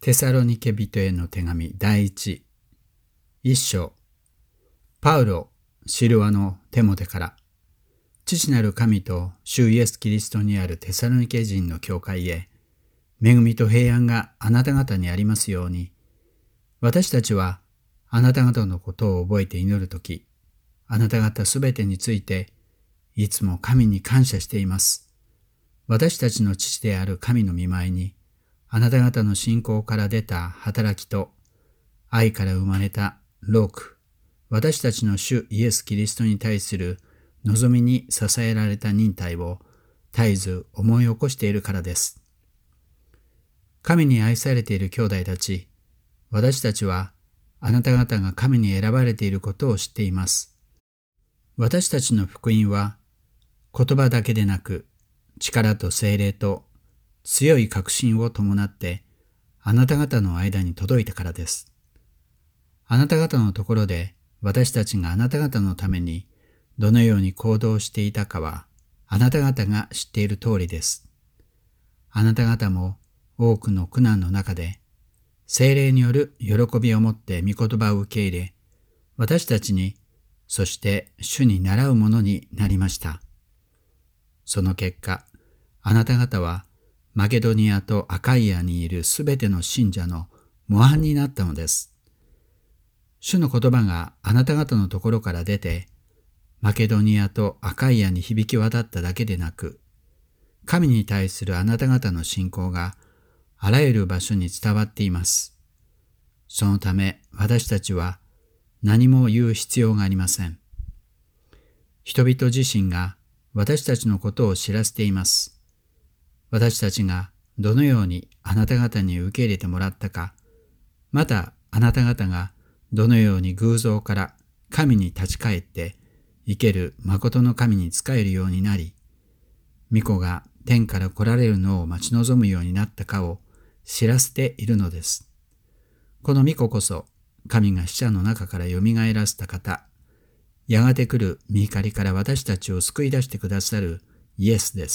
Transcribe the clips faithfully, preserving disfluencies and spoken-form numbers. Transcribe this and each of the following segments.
テサロニケ人への手紙第一一章。パウロ、シルワのテモテから、父なる神と主イエスキリストにあるテサロニケ人の教会へ、恵みと平安があなた方にありますように。私たちはあなた方のことを覚えて祈るとき、あなた方すべてについていつも神に感謝しています。私たちの父である神の御前に、あなた方の信仰から出た働きと、愛から生まれた労苦、私たちの主イエス・キリストに対する望みに支えられた忍耐を絶えず思い起こしているからです。神に愛されている兄弟たち、私たちはあなた方が神に選ばれていることを知っています。私たちの福音は言葉だけでなく、力と聖霊と強い確信を伴ってあなた方の間に届いたからです。あなた方のところで私たちがあなた方のためにどのように行動していたかはあなた方が知っている通りです。あなた方も多くの苦難の中で聖霊による喜びをもって御言葉を受け入れ、私たちに、そして主に倣うものになりました。その結果、あなた方はマケドニアとアカイアにいるすべての信者の模範になったのです。主の言葉があなた方のところから出て、マケドニアとアカイアに響き渡っただけでなく、神に対するあなた方の信仰があらゆる場所に伝わっています。そのため私たちは何も言う必要がありません。人々自身が私たちのことを知らせています。私たちがどのようにあなた方に受け入れてもらったか、またあなた方がどのように偶像から神に立ち返って生ける誠の神に仕えるようになり、御子が天から来られるのを待ち望むようになったかを知らせているのです。この御子こそ神が死者の中からよみがえらせた方、やがて来る御怒りから私たちを救い出してくださるイエスです。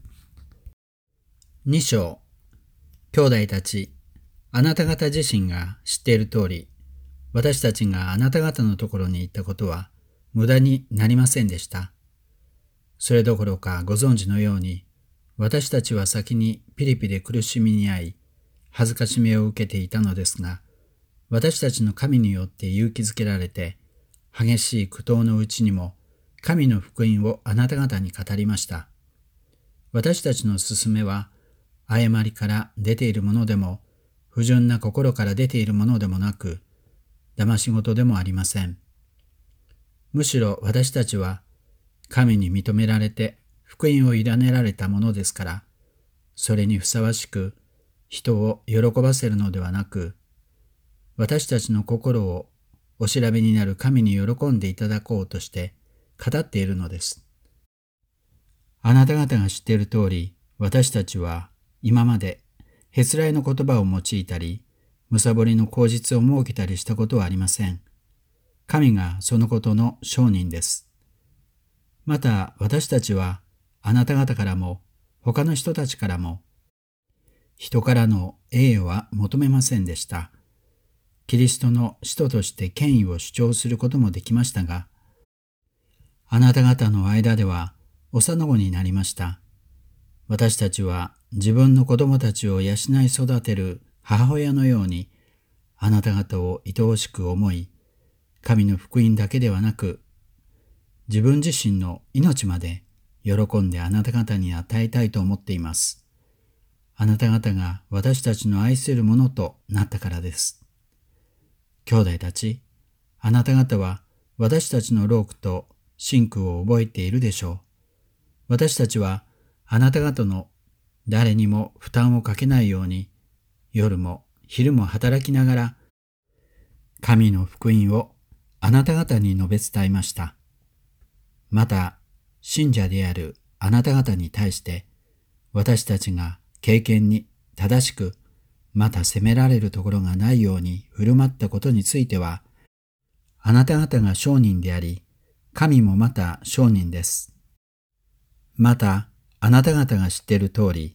に章。兄弟たち、あなた方自身が知っている通り、私たちがあなた方のところに行ったことは無駄になりませんでした。それどころかご存知のように、私たちは先にピリピで苦しみに遭い、恥ずかしめを受けていたのですが、私たちの神によって勇気づけられて、激しい苦闘のうちにも神の福音をあなた方に語りました。私たちの勧めは、誤りから出ているものでも、不純な心から出ているものでもなく、騙し事でもありません。むしろ私たちは、神に認められて福音を委ねられたものですから、それにふさわしく人を喜ばせるのではなく、私たちの心をお調べになる神に喜んでいただこうとして語っているのです。あなた方が知っている通り、私たちは今までへつらいの言葉を用いたり、むさぼりの口実を設けたりしたことはありません。神がそのことの証人です。また私たちはあなた方からも他の人たちからも人からの栄誉は求めませんでした。キリストの使徒として権威を主張することもできましたが、あなた方の間では幼子になりました。私たちは自分の子供たちを養い育てる母親のようにあなた方を愛おしく思い、神の福音だけではなく、自分自身の命まで喜んであなた方に与えたいと思っています。あなた方が私たちの愛するものとなったからです。兄弟たち、あなた方は私たちの労苦と辛苦を覚えているでしょう。私たちはあなた方の誰にも負担をかけないように、夜も昼も働きながら、神の福音をあなた方に述べ伝えました。また、信者であるあなた方に対して、私たちが敬虔に正しく、また責められるところがないように振る舞ったことについては、あなた方が証人であり、神もまた証人です。また、あなた方が知っている通り、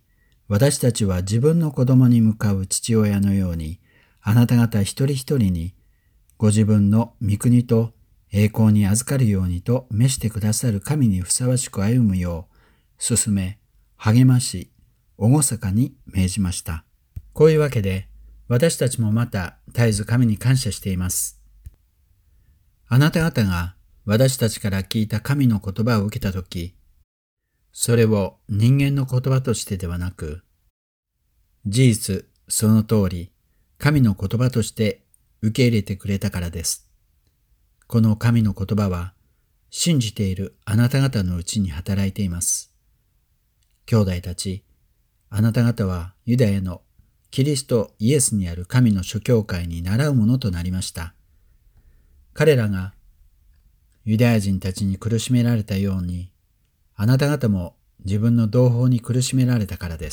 私たちは自分の子供に向かう父親のように、あなた方一人一人にご自分の御国と栄光に預かるようにと召してくださる神にふさわしく歩むよう進め、励まし、厳かに命じました。こういうわけで、私たちもまた絶えず神に感謝しています。あなた方が私たちから聞いた神の言葉を受けたとき、それを人間の言葉としてではなく、事実その通り、神の言葉として受け入れてくれたからです。この神の言葉は、信じているあなた方のうちに働いています。兄弟たち、あなた方はユダヤのキリストイエスにある神の諸教会に倣うものとなりました。彼らがユダヤ人たちに苦しめられたように、あなた方も自分の同胞に苦しめられたからです。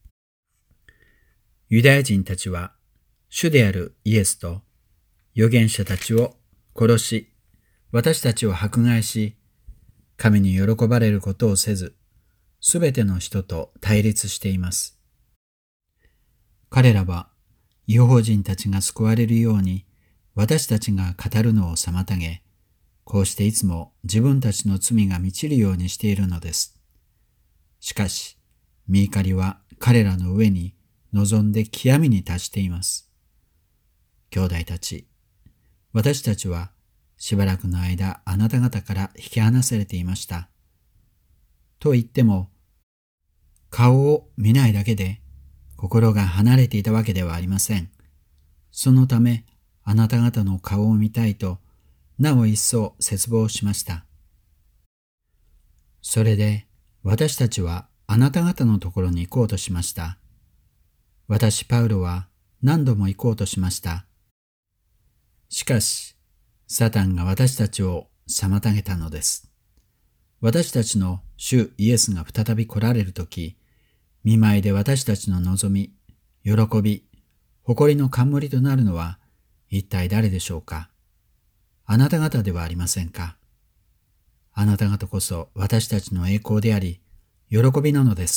ユダヤ人たちは、主であるイエスと預言者たちを殺し、私たちを迫害し、神に喜ばれることをせず、すべての人と対立しています。彼らは、異邦人たちが救われるように、私たちが語るのを妨げ、こうしていつも自分たちの罪が満ちるようにしているのです。しかし、御怒りは彼らの上に望んで極みに達しています。兄弟たち、私たちはしばらくの間あなた方から引き離されていました。と言っても、顔を見ないだけで心が離れていたわけではありません。そのため、あなた方の顔を見たいと、なお一層切望しました。それで私たちはあなた方のところに行こうとしました。私パウロは何度も行こうとしました。しかし、サタンが私たちを妨げたのです。私たちの主イエスが再び来られるとき、見舞いで私たちの望み、喜び、誇りの冠となるのは一体誰でしょうか。あなた方ではありませんか。あなた方こそ私たちの栄光であり、喜びなのです。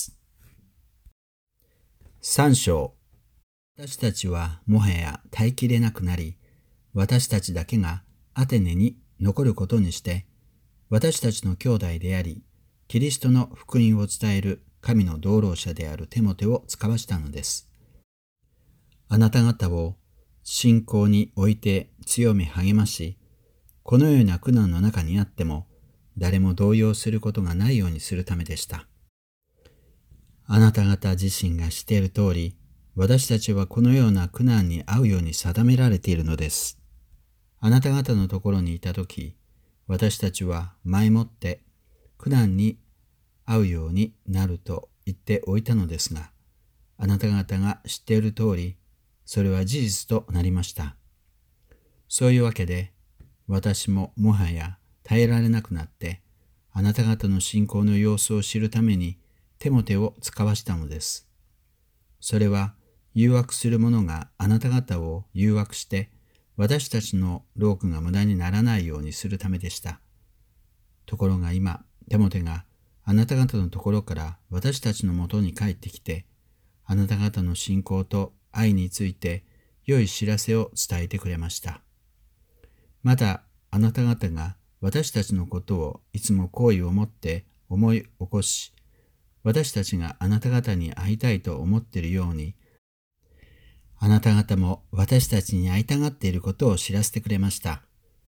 三章、私たちはもはや耐えきれなくなり、私たちだけがアテネに残ることにして、私たちの兄弟であり、キリストの福音を伝える神の同労者であるテモテを使わしたのです。あなた方を信仰において強め励まし、このような苦難の中にあっても、誰も動揺することがないようにするためでした。あなた方自身が知っている通り、私たちはこのような苦難に遭うように定められているのです。あなた方のところにいたとき、私たちは前もって苦難に遭うようになると言っておいたのですが、あなた方が知っている通り、それは事実となりました。そういうわけで、私ももはや耐えられなくなって、あなた方の信仰の様子を知るためにテモテを使わしたのです。それは誘惑する者があなた方を誘惑して、私たちの労苦が無駄にならないようにするためでした。ところが今、テモテがあなた方のところから私たちのもとに帰ってきて、あなた方の信仰と愛について良い知らせを伝えてくれました。また、あなた方が私たちのことをいつも好意を持って思い起こし、私たちがあなた方に会いたいと思っているように、あなた方も私たちに会いたがっていることを知らせてくれました。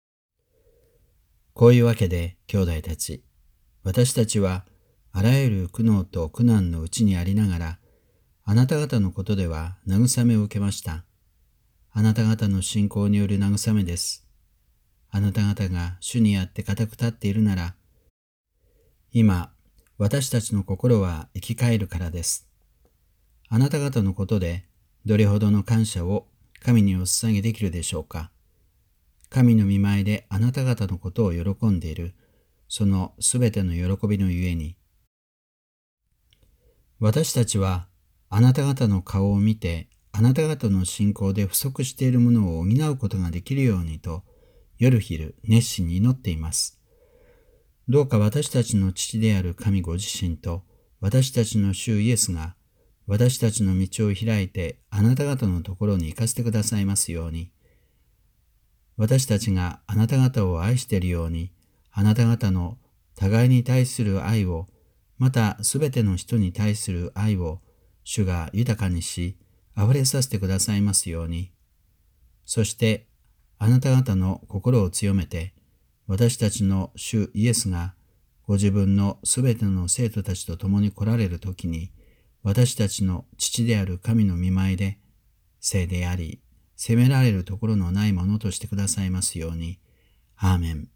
こういうわけで、兄弟たち、私たちはあらゆる苦悩と苦難のうちにありながら、あなた方のことでは慰めを受けました。あなた方の信仰による慰めです。あなた方が主にあって固く立っているなら、今、私たちの心は生き返るからです。あなた方のことで、どれほどの感謝を神にお捧げできるでしょうか。神の御前であなた方のことを喜んでいる、そのすべての喜びのゆえに。私たちは、あなた方の顔を見て、あなた方の信仰で不足しているものを補うことができるようにと、夜昼熱心に祈っています。どうか私たちの父である神ご自身と私たちの主イエスが私たちの道を開いてあなた方のところに行かせてくださいますように。私たちがあなた方を愛しているように、あなた方の互いに対する愛を、またすべての人に対する愛を、主が豊かにし、溢れさせてくださいますように。そして、あなた方の心を強めて、私たちの主イエスが、ご自分のすべての生徒たちと共に来られるときに、私たちの父である神の御前で、聖であり、責められるところのないものとしてくださいますように。アーメン。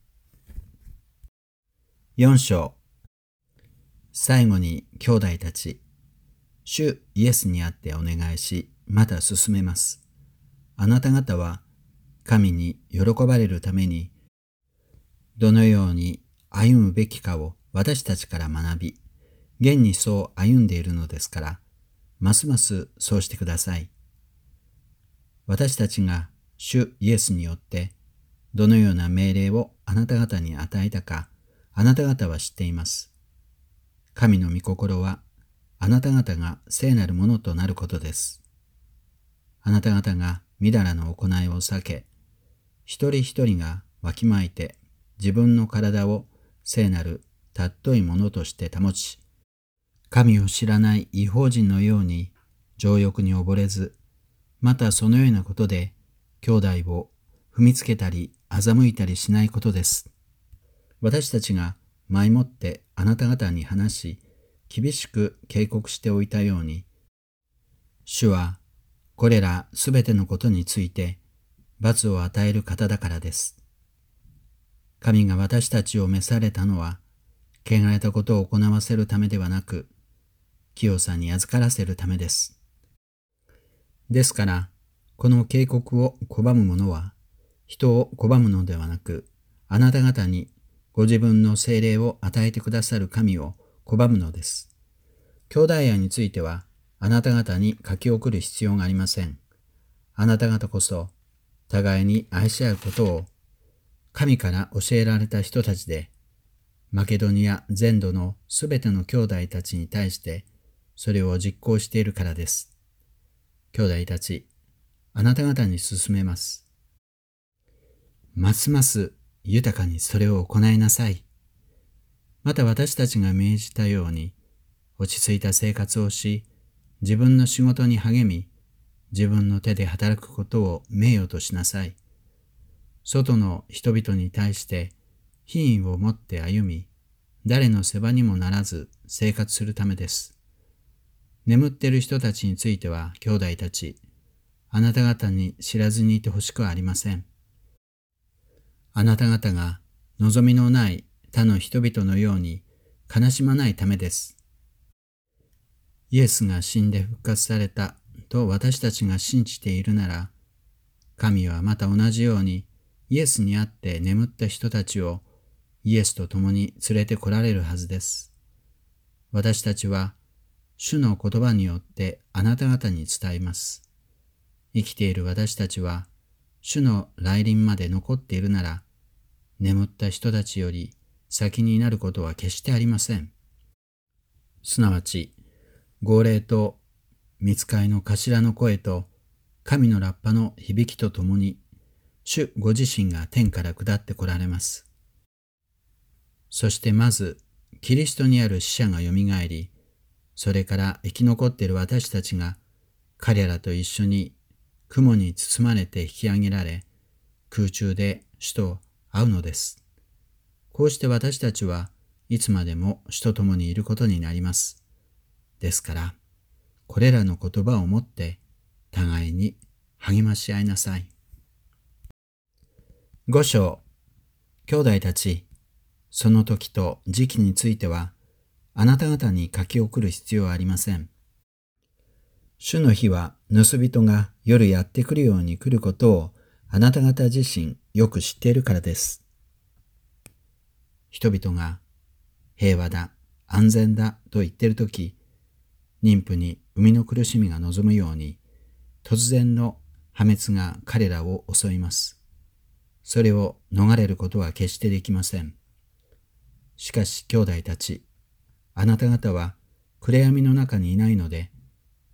四章。最後に兄弟たち、主イエスにあってお願いし、また進めます。あなた方は神に喜ばれるために、どのように歩むべきかを私たちから学び、現にそう歩んでいるのですから、ますますそうしてください。私たちが主イエスによってどのような命令をあなた方に与えたか、あなた方は知っています。神の御心はあなた方が聖なるものとなることです。あなた方がみだらな行いを避け、一人一人がわきまえて自分の体を聖なる尊いものとして保ち、神を知らない異邦人のように情欲に溺れず、またそのようなことで兄弟を踏みつけたり欺いたりしないことです。私たちが前もってあなた方に話し、厳しく警告しておいたように、主はこれらすべてのことについて罰を与える方だからです。神が私たちを召されたのは、汚れたことを行わせるためではなく、清さに預からせるためです。ですから、この警告を拒む者は、人を拒むのではなく、あなた方にご自分の聖霊を与えてくださる神を拒むのです。兄弟愛については、あなた方に書き送る必要がありません。あなた方こそ、互いに愛し合うことを、神から教えられた人たちで、マケドニア全土のすべての兄弟たちに対して、それを実行しているからです。兄弟たち、あなた方に勧めます。ますます豊かにそれを行いなさい。また私たちが命じたように、落ち着いた生活をし、自分の仕事に励み、自分の手で働くことを名誉としなさい。外の人々に対して品位を持って歩み、誰の世話にもならず生活するためです。眠っている人たちについては、兄弟たち、あなた方に知らずにいてほしくはありません。あなた方が望みのない他の人々のように悲しまないためです。イエスが死んで復活されたと私たちが信じているなら、神はまた同じようにイエスにあって眠った人たちをイエスと共に連れて来られるはずです。私たちは主の言葉によってあなた方に伝えます。生きている私たちは主の来臨まで残っているなら、眠った人たちより先になることは決してありません。すなわち、号令と御使いの頭の声と神のラッパの響きとともに、主ご自身が天から下って来られます。そしてまず、キリストにある死者がよみがえり、それから生き残っている私たちが、彼らと一緒に雲に包まれて引き上げられ、空中で主と会うのです。こうして私たちはいつまでも主と共にいることになります。ですから、これらの言葉をもって互いに励まし合いなさい。五章、兄弟たち、その時と時期については、あなた方に書き送る必要はありません。主の日は盗人が夜やってくるように来ることをあなた方自身よく知っているからです。人々が平和だ、安全だと言っているとき、妊婦に生みの苦しみが望むように、突然の破滅が彼らを襲います。それを逃れることは決してできません。しかし兄弟たち、あなた方は暗闇の中にいないので、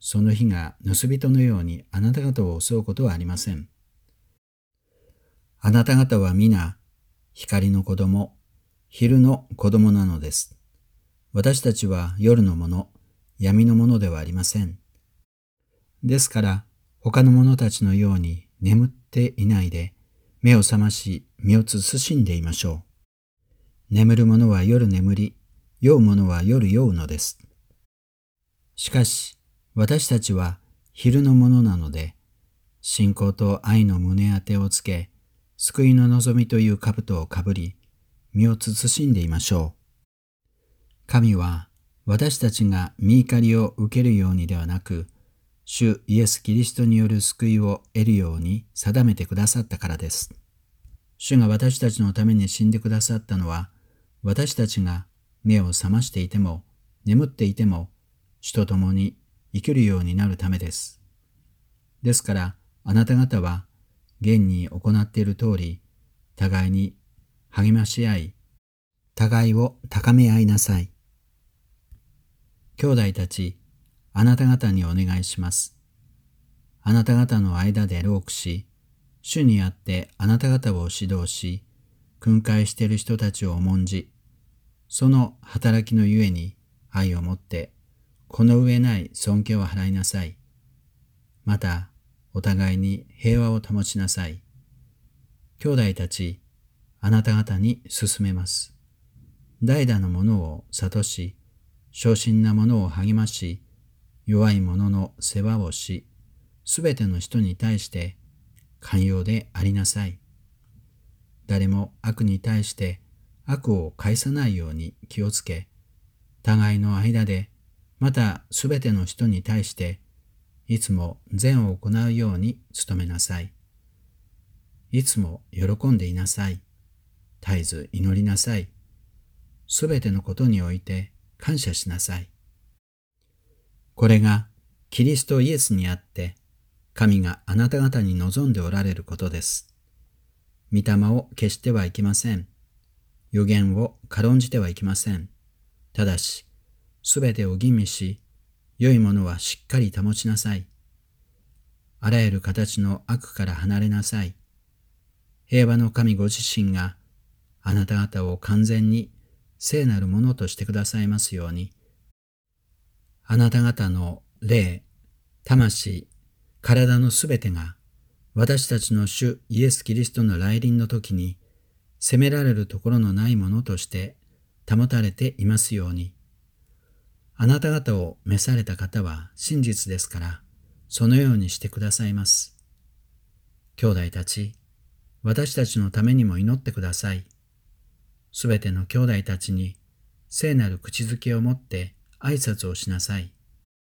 その日が盗人のようにあなた方を襲うことはありません。あなた方は皆、光の子供、昼の子供なのです。私たちは夜のもの、闇のものではありません。ですから、他の者たちのように眠っていないで、目を覚まし、身を慎んでいましょう。眠る者は夜眠り、酔う者は夜酔うのです。しかし、私たちは昼のものなので、信仰と愛の胸当てをつけ、救いの望みという兜をかぶり、身を慎んでいましょう。神は私たちが御怒りを受けるようにではなく、主イエス・キリストによる救いを得るように定めてくださったからです。主が私たちのために死んでくださったのは、私たちが目を覚ましていても、眠っていても、主と共に生きるようになるためです。ですから、あなた方は、現に行っている通り、互いに励まし合い、互いを高め合いなさい。兄弟たち、あなた方にお願いします。あなた方の間で労苦し、主にあってあなた方を指導し、訓戒している人たちを重んじ、その働きのゆえに愛をもって、この上ない尊敬を払いなさい。また、お互いに平和を保ちなさい。兄弟たち、あなた方に勧めます。代打の者を諭し、小心な者を励まし、弱い者の世話をし、すべての人に対して寛容でありなさい。誰も悪に対して悪を返さないように気をつけ、互いの間で、またすべての人に対して、いつも善を行うように努めなさい。いつも喜んでいなさい。絶えず祈りなさい。すべてのことにおいて感謝しなさい。これがキリストイエスにあって、神があなた方に望んでおられることです。御霊を消してはいけません。預言を軽んじてはいけません。ただし、すべてを吟味し、良いものはしっかり保ちなさい。あらゆる形の悪から離れなさい。平和の神ご自身があなた方を完全に聖なるものとしてくださいますように、あなた方の霊、魂、体のすべてが私たちの主イエス・キリストの来臨の時に責められるところのないものとして保たれていますように。あなた方を召された方は真実ですから、そのようにしてくださいます。兄弟たち、私たちのためにも祈ってください。すべての兄弟たちに聖なる口づけを持って挨拶をしなさい。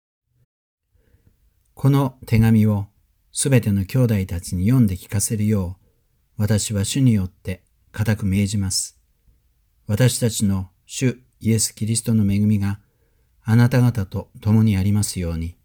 この手紙をすべての兄弟たちに読んで聞かせるよう、私は主によって固く命じます。私たちの主イエス・キリストの恵みがあなた方と共にありますように。